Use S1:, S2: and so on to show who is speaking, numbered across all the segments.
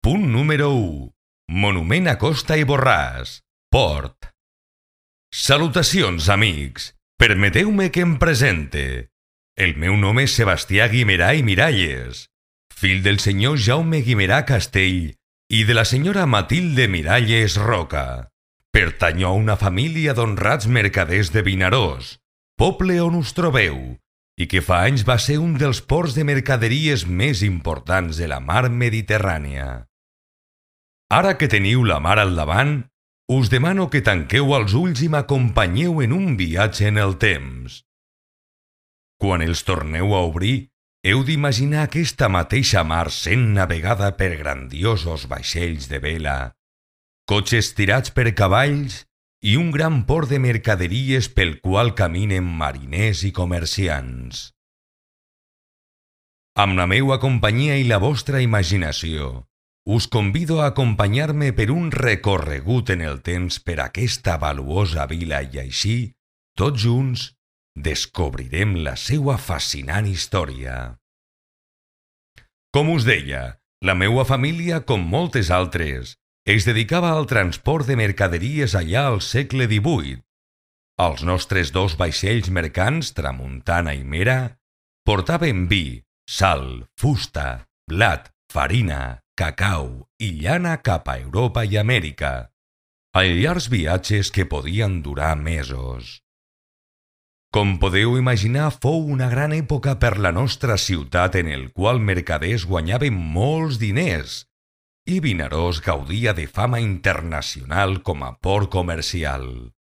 S1: Punt número 1. Monument a Costa i Borràs, Port. Salutacions, amics. Permeteu-me que em presente. El meu nom és Sebastià Guimerà i Miralles, fill del senyor Jaume Guimerà Castell i de la senyora Matilde Miralles Roca. Pertanyo a una família d'honrats mercaders de Vinaròs, poble on us trobeu, i que fa anys va ser un dels ports de mercaderies més importants de la mar Mediterrània. Ara que teniu la mar al davant, us demano que tanqueu els ulls i m'acompanyeu en un viatge en el temps. Quan els torneu a obrir, heu d'imaginar aquesta mateixa mar sent navegada per grandiosos vaixells de vela, cotxes tirats per cavalls i un gran port de mercaderies pel qual caminen mariners i comerciants. Amb la meua companyia i la vostra imaginació, us convido a acompanyar-me per un recorregut en el temps per aquesta valuosa vila i així, tots junts, descobrirem la seua fascinant història. Com us deia, la meua família, com moltes altres, es dedicava al transport de mercaderies allà al segle XVIII. Els nostres dos vaixells mercants, Tramuntana i Mera, portaven vi, sal, fusta, blat, farina, cacau i llana cap a Europa i Amèrica, a llargs viatges que podien durar mesos. Com podeu imaginar, fou una gran època per la nostra ciutat en el qual mercaders guanyaven molts diners i Vinaròs gaudia de fama internacional com a port comercial.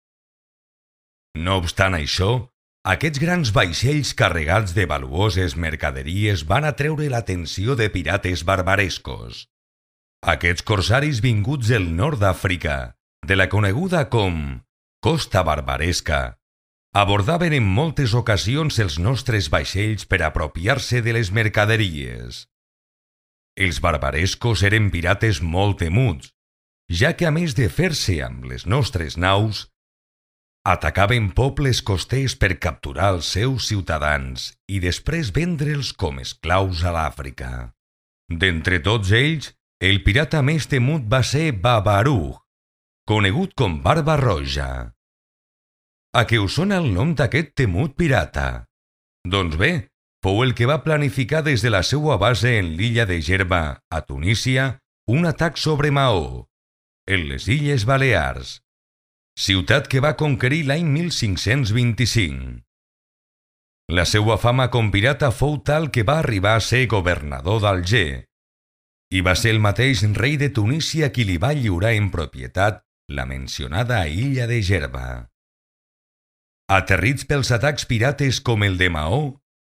S1: No obstant això, aquests grans vaixells carregats de valuoses mercaderies van atreure l'atenció de pirates barbarescos. Aquests corsaris vinguts del nord d'Àfrica, de la coneguda com Costa Barbaresca, abordaven en moltes ocasions els nostres vaixells per apropiar-se de les mercaderies. Els barbarescos eren pirates molt temuts, ja que a més de fer-se amb les nostres naus, atacaven pobles costers per capturar els seus ciutadans i després vendre'ls com esclaus a l'Àfrica. D'entre tots ells, el pirata més temut va ser Babarug, conegut com Barba Roja. A què us sona el nom d'aquest temut pirata? Doncs bé, fou el que va planificar des de la seua base en l'illa de Gerba, a Tunísia, un atac sobre Maó, en les Illes Balears, ciutat que va conquerir l'any 1525. La seua fama com pirata fou tal que va arribar a ser governador d'Alger, i va ser el mateix rei de Tunísia qui li va lliurar en propietat la mencionada illa de Gerba. Aterrits pels atacs pirates com el de Maó,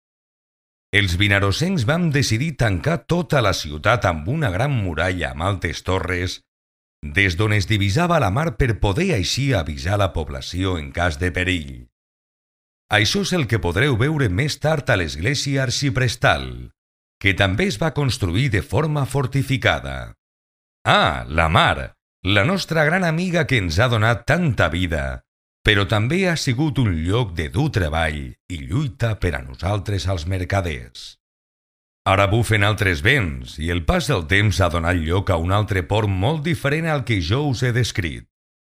S1: els vinarossencs vam decidir tancar tota la ciutat amb una gran muralla amb altes torres, des d'on es divisava la mar per poder així avisar la població en cas de perill. Això és el que podreu veure més tard a l'església arxiprestal, que també es va construir de forma fortificada. Ah, la mar, la nostra gran amiga que ens ha donat tanta vida, però també ha sigut un lloc de dur treball i lluita per a nosaltres els mercaders. Ara bufen altres vents i el pas del temps ha donat lloc a un altre port molt diferent al que jo us he descrit.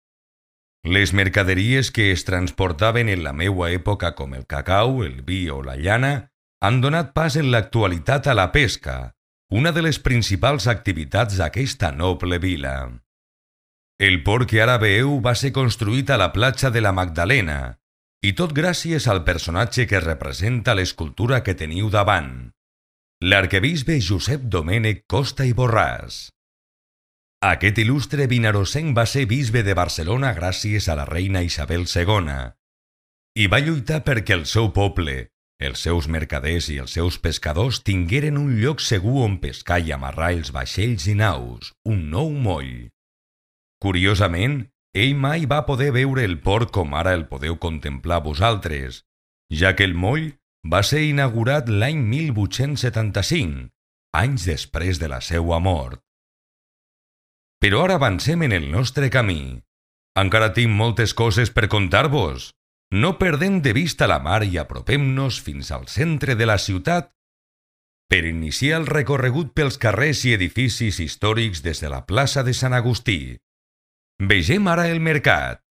S1: Les mercaderies que es transportaven en la meua època com el cacau, el vi o la llana han donat pas en l'actualitat a la pesca, una de les principals activitats d'aquesta noble vila. El port que ara veieu va ser construït a la platja de la Magdalena, i tot gràcies al personatge que representa l'escultura que teniu davant, l'arquebisbe Josep Domènec Costa i Borràs. Aquest il·lustre vinarossenc va ser bisbe de Barcelona gràcies a la reina Isabel II i va lluitar perquè el seu poble, els seus mercaders i els seus pescadors tingueren un lloc segur on pescar i amarrar els vaixells i naus, un nou moll. Curiosament, ell mai va poder veure el port com ara el podeu contemplar vosaltres, ja que el moll va ser inaugurat l'any 1875, anys després de la seua mort. Però ara avancem en el nostre camí. Encara tinc moltes coses per contar-vos. No perdem de vista la mar i apropem-nos fins al centre de la ciutat per iniciar el recorregut pels carrers i edificis històrics des de la plaça de Sant Agustí. Vegem ara el mercat.